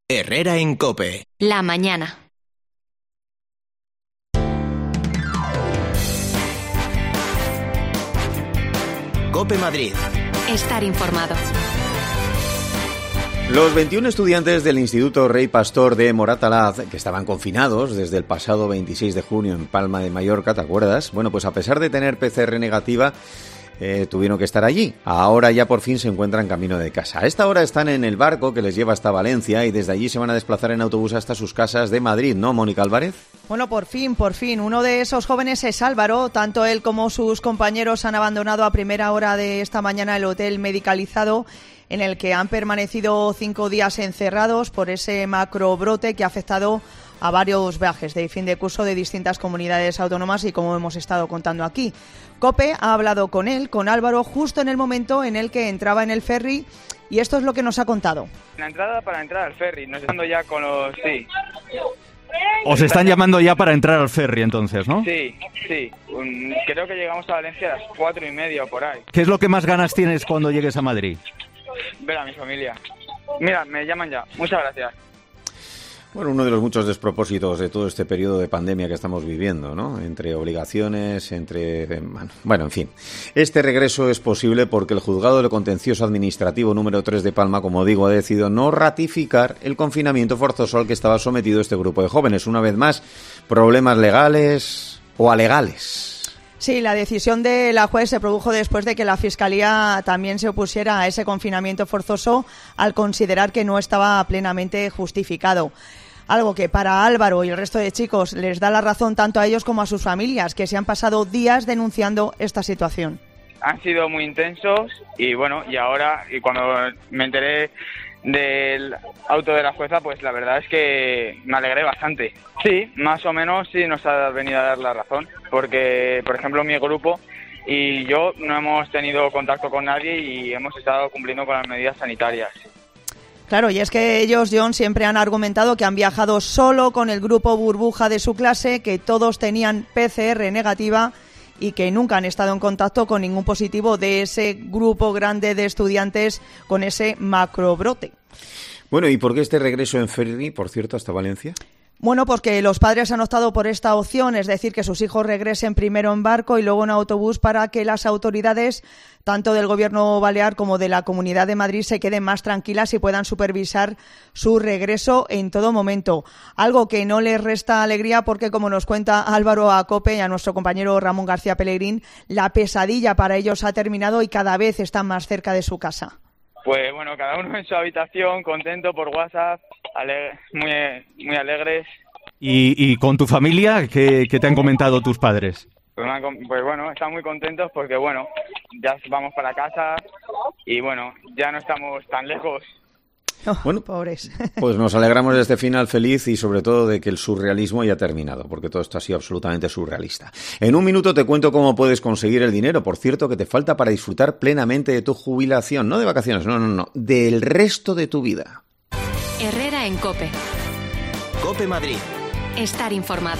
Herrera en COPE. La mañana. COPE Madrid. Estar informado. Los 21 estudiantes del Instituto Rey Pastor de Moratalaz, que estaban confinados desde el pasado 26 de junio en Palma de Mallorca, ¿te acuerdas? Bueno, pues a pesar de tener PCR negativa, tuvieron que estar allí. Ahora ya por fin se encuentran camino de casa. A esta hora están en el barco que les lleva hasta Valencia y desde allí se van a desplazar en autobús hasta sus casas de Madrid, ¿no, Mónica Álvarez? Bueno, por fin. Uno de esos jóvenes es Álvaro. Tanto él como sus compañeros han abandonado a primera hora de esta mañana el hotel medicalizado en el que han permanecido 5 días encerrados por ese macrobrote que ha afectado a varios viajes de fin de curso de distintas comunidades autónomas y como hemos estado contando aquí. COPE ha hablado con él, con Álvaro, justo en el momento en el que entraba en el ferry y esto es lo que nos ha contado. La entrada para entrar al ferry, nos están ya con los... Sí. Os están llamando ya para entrar al ferry entonces, ¿no? Sí. Creo que llegamos a Valencia a las 4:30 o por ahí. ¿Qué es lo que más ganas tienes cuando llegues a Madrid? Ver a mi familia. Mira, me llaman ya. Muchas gracias. Bueno, uno de los muchos despropósitos de todo este periodo de pandemia que estamos viviendo, ¿no? Entre obligaciones, Bueno, en fin. Este regreso es posible porque el Juzgado de Contencioso Administrativo número 3 de Palma, como digo, ha decidido no ratificar el confinamiento forzoso al que estaba sometido este grupo de jóvenes. Una vez más, problemas legales o alegales. Sí, la decisión de la juez se produjo después de que la Fiscalía también se opusiera a ese confinamiento forzoso al considerar que no estaba plenamente justificado. Algo que para Álvaro y el resto de chicos les da la razón tanto a ellos como a sus familias, que se han pasado días denunciando esta situación. Han sido muy intensos y bueno, y ahora, y cuando me enteré del auto de la jueza, pues la verdad es que me alegré bastante. Sí, más o menos sí nos ha venido a dar la razón, porque, por ejemplo, mi grupo y yo no hemos tenido contacto con nadie y hemos estado cumpliendo con las medidas sanitarias. Claro, y es que ellos, John, siempre han argumentado que han viajado solo con el grupo burbuja de su clase, que todos tenían PCR negativa y que nunca han estado en contacto con ningún positivo de ese grupo grande de estudiantes con ese macrobrote. Bueno, ¿y por qué este regreso en ferry, por cierto, hasta Valencia? Bueno, porque los padres han optado por esta opción, es decir, que sus hijos regresen primero en barco y luego en autobús para que las autoridades, tanto del Gobierno balear como de la Comunidad de Madrid, se queden más tranquilas y puedan supervisar su regreso en todo momento. Algo que no les resta alegría porque, como nos cuenta Álvaro a COPE y a nuestro compañero Ramón García Pellegrín, la pesadilla para ellos ha terminado y cada vez están más cerca de su casa. Pues bueno, cada uno en su habitación, contento por WhatsApp, muy alegres. ¿Y con tu familia qué te han comentado tus padres? Pues bueno, están muy contentos porque bueno, ya vamos para casa y bueno, ya no estamos tan lejos. Bueno, pobres. Pues nos alegramos de este final feliz y sobre todo de que el surrealismo haya terminado, porque todo esto ha sido absolutamente surrealista. En un minuto te cuento cómo puedes conseguir el dinero, por cierto, que te falta para disfrutar plenamente de tu jubilación, no de vacaciones, no, del resto de tu vida. Herrera en COPE. COPE Madrid. Estar informado.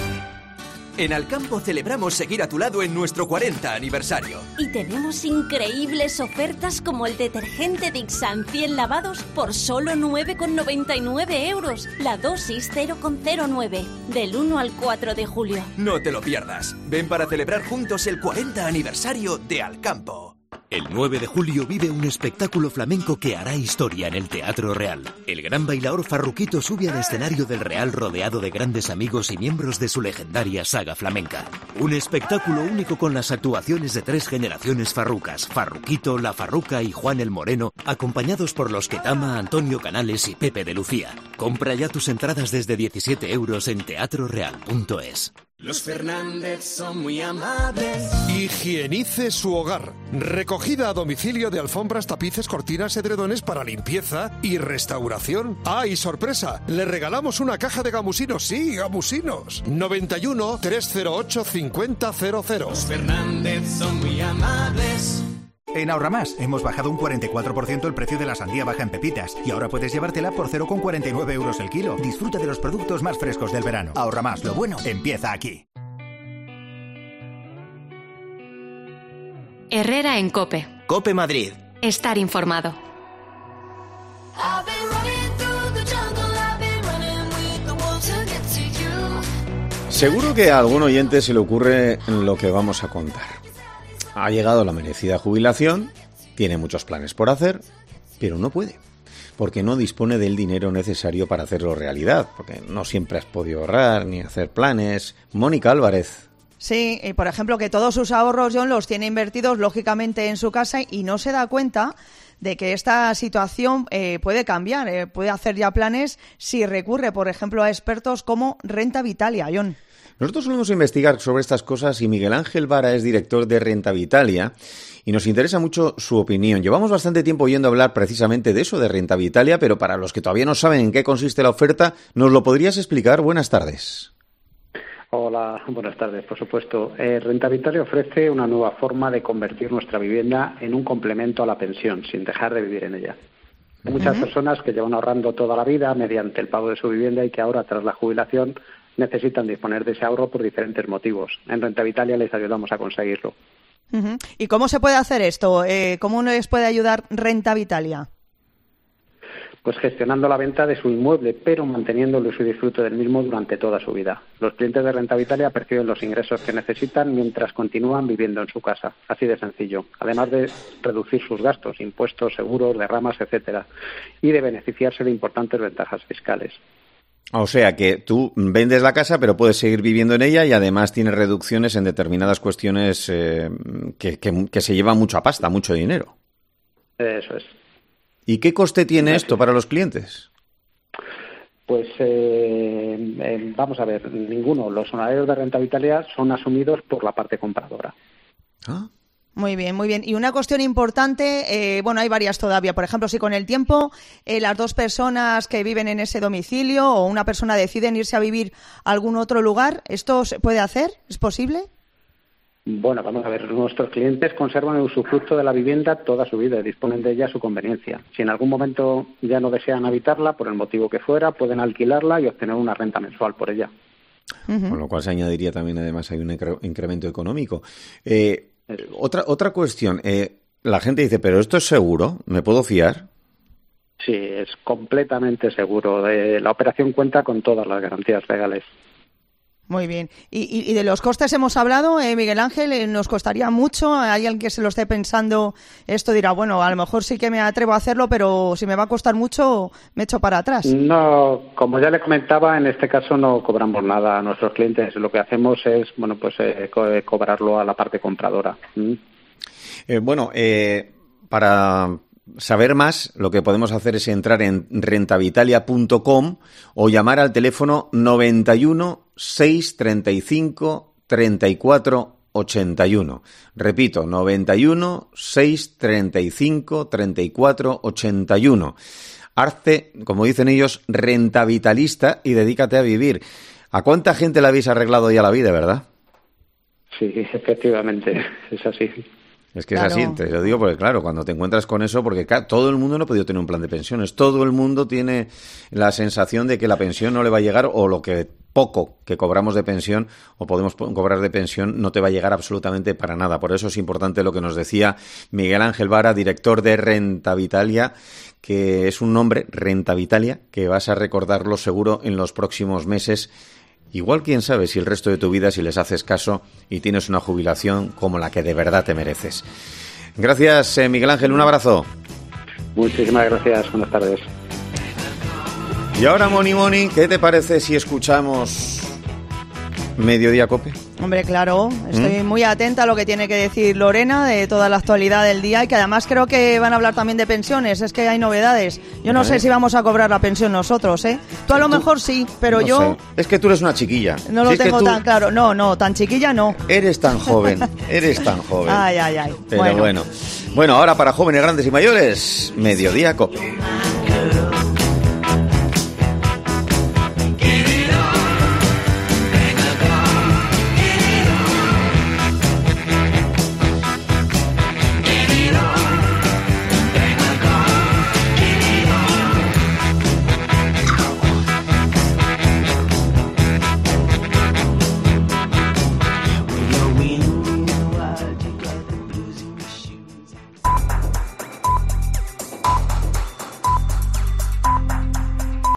En Alcampo celebramos seguir a tu lado en nuestro 40 aniversario. Y tenemos increíbles ofertas como el detergente Dixan 100 lavados por solo 9,99 €. La dosis 0,09. Del 1 al 4 de julio. No te lo pierdas. Ven para celebrar juntos el 40 aniversario de Alcampo. El 9 de julio vive un espectáculo flamenco que hará historia en el Teatro Real. El gran bailaor Farruquito sube al escenario del Real rodeado de grandes amigos y miembros de su legendaria saga flamenca. Un espectáculo único con las actuaciones de 3 generaciones farrucas, Farruquito, La Farruca y Juan el Moreno, acompañados por los Ketama, Antonio Canales y Pepe de Lucía. Compra ya tus entradas desde 17 € en teatroreal.es. Los Fernández son muy amables. Higienice su hogar. Recogida a domicilio de alfombras, tapices, cortinas, edredones para limpieza y restauración. ¡Ah, y sorpresa! Le regalamos una caja de gamusinos. Sí, gamusinos. 91 308 5000. Los Fernández son muy amables. En Ahorramás hemos bajado un 44% el precio de la sandía baja en pepitas y ahora puedes llevártela por 0,49 € el kilo. Disfruta de los productos más frescos del verano. Ahorramás, lo bueno empieza aquí. Herrera en COPE. COPE Madrid. Estar informado. I've been running through the jungle. Seguro que a algún oyente se le ocurre lo que vamos a contar. Ha llegado la merecida jubilación, tiene muchos planes por hacer, pero no puede, porque no dispone del dinero necesario para hacerlo realidad, porque no siempre has podido ahorrar ni hacer planes. Mónica Álvarez. Sí, y por ejemplo que todos sus ahorros, John, los tiene invertidos lógicamente en su casa y no se da cuenta de que esta situación puede cambiar, puede hacer ya planes si recurre, por ejemplo, a expertos como Renta Vitalia, John. Nosotros solemos investigar sobre estas cosas y Miguel Ángel Vara es director de Renta Vitalia y nos interesa mucho su opinión. Llevamos bastante tiempo oyendo hablar precisamente de eso, de Renta Vitalia, pero para los que todavía no saben en qué consiste la oferta, ¿nos lo podrías explicar? Buenas tardes. Hola, buenas tardes, por supuesto. Renta Vitalia ofrece una nueva forma de convertir nuestra vivienda en un complemento a la pensión, sin dejar de vivir en ella. Hay muchas personas que llevan ahorrando toda la vida mediante el pago de su vivienda y que ahora, tras la jubilación, necesitan disponer de ese ahorro por diferentes motivos. En Renta Vitalia les ayudamos a conseguirlo. ¿Y cómo se puede hacer esto? ¿Cómo les puede ayudar Renta Vitalia? Pues gestionando la venta de su inmueble, pero manteniéndolo y su disfrute del mismo durante toda su vida. Los clientes de Renta Vitalia perciben los ingresos que necesitan mientras continúan viviendo en su casa. Así de sencillo. Además de reducir sus gastos, impuestos, seguros, derramas, etcétera, y de beneficiarse de importantes ventajas fiscales. O sea que tú vendes la casa, pero puedes seguir viviendo en ella y además tienes reducciones en determinadas cuestiones que se llevan mucha pasta, mucho dinero. Eso es. ¿Y qué coste tiene esto para los clientes? Pues vamos a ver, ninguno. Los honorarios de Renta Vitalia son asumidos por la parte compradora. Ah. Muy bien, muy bien. Y una cuestión importante, bueno, hay varias todavía. Por ejemplo, si con el tiempo las dos personas que viven en ese domicilio o una persona deciden irse a vivir a algún otro lugar, ¿esto se puede hacer? ¿Es posible? Bueno, vamos a ver, nuestros clientes conservan el usufructo de la vivienda toda su vida y disponen de ella a su conveniencia. Si en algún momento ya no desean habitarla, por el motivo que fuera, pueden alquilarla y obtener una renta mensual por ella. Con lo cual se añadiría también, además, hay un incremento económico. Otra cuestión, la gente dice, ¿pero esto es seguro? ¿Me puedo fiar? Sí, es completamente seguro. La operación cuenta con todas las garantías legales. Muy bien. Y de los costes hemos hablado, Miguel Ángel, ¿nos costaría mucho? ¿Hay alguien que se lo esté pensando? Esto dirá, bueno, a lo mejor sí que me atrevo a hacerlo, pero si me va a costar mucho, me echo para atrás. No, como ya le comentaba, en este caso no cobramos nada a nuestros clientes. Lo que hacemos es, bueno, pues cobrarlo a la parte compradora. Para saber más, lo que podemos hacer es entrar en rentavitalia.com o llamar al teléfono 91 635 34 81. Repito, 91 635 34 81. Hazte, como dicen ellos, rentavitalista y dedícate a vivir. ¿A cuánta gente le habéis arreglado ya la vida, verdad? Sí, efectivamente, es así. Es que claro. Es así, te lo digo porque claro, cuando te encuentras con eso, porque todo el mundo no ha podido tener un plan de pensiones, todo el mundo tiene la sensación de que la pensión no le va a llegar o lo que poco que cobramos de pensión o podemos cobrar de pensión no te va a llegar absolutamente para nada. Por eso es importante lo que nos decía Miguel Ángel Vara, director de Renta Vitalia, que es un nombre, Renta Vitalia, que vas a recordarlo seguro en los próximos meses. Igual quién sabe si el resto de tu vida, si les haces caso y tienes una jubilación como la que de verdad te mereces. Gracias, Miguel Ángel, un abrazo. Muchísimas gracias, buenas tardes. Y ahora, Moni, ¿qué te parece si escuchamos Mediodía Cope? Hombre, claro, estoy muy atenta a lo que tiene que decir Lorena de toda la actualidad del día y que además creo que van a hablar también de pensiones, es que hay novedades. Yo no sé si vamos a cobrar la pensión nosotros, ¿eh? Tú a lo mejor sí, pero no yo... sé. Es que tú eres una chiquilla. No lo tengo tan claro, no, tan chiquilla no. Eres tan joven, Ay. Pero bueno, ahora para jóvenes, grandes y mayores, Mediodía Cope.